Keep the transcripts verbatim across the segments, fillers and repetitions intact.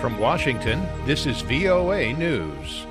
from Washington, this is V O A News.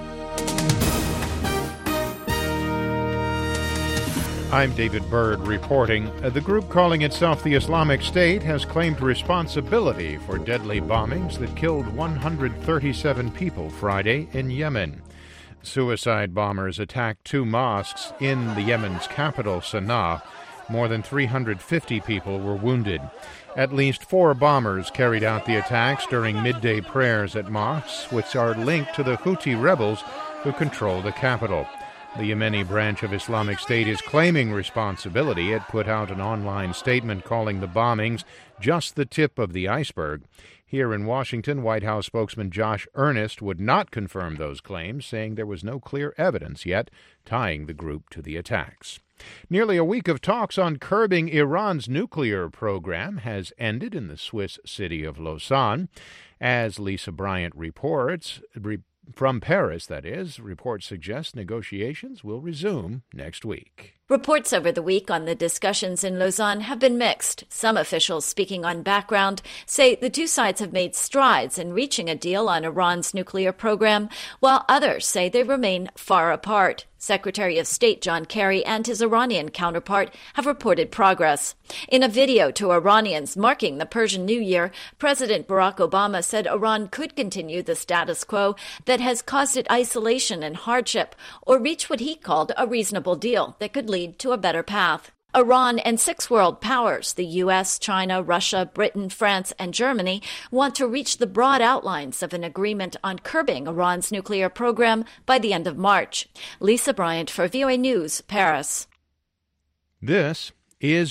I'm David Byrd reporting. The group calling itself the Islamic State has claimed responsibility for deadly bombings that killed one hundred thirty-seven people Friday in Yemen. Suicide bombers attacked two mosques in the Yemen's capital, Sana'a. More than three hundred fifty people were wounded. At least four bombers carried out the attacks during midday prayers at mosques, which are linked to the Houthi rebels who control the capital. The Yemeni branch of Islamic State is claiming responsibility. It put out an online statement calling the bombings just the tip of the iceberg. Here in Washington, White House spokesman Josh Earnest would not confirm those claims, saying there was no clear evidence yet tying the group to the attacks. Nearly a week of talks on curbing Iran's nuclear program has ended in the Swiss city of Lausanne. As Lisa Bryant reports, re- from Paris, that is, reports suggest negotiations will resume next week. Reports over the week on the discussions in Lausanne have been mixed. Some officials speaking on background say the two sides have made strides in reaching a deal on Iran's nuclear program, while others say they remain far apart. Secretary of State John Kerry and his Iranian counterpart have reported progress. In a video to Iranians marking the Persian New Year, President Barack Obama said Iran could continue the status quo that has caused it isolation and hardship, or reach what he called a reasonable deal that could lead to a better path. Iran and six world powers, the U S, China, Russia, Britain, France, and Germany, want to reach the broad outlines of an agreement on curbing Iran's nuclear program by the end of March. Lisa Bryant for V O A News, Paris. This is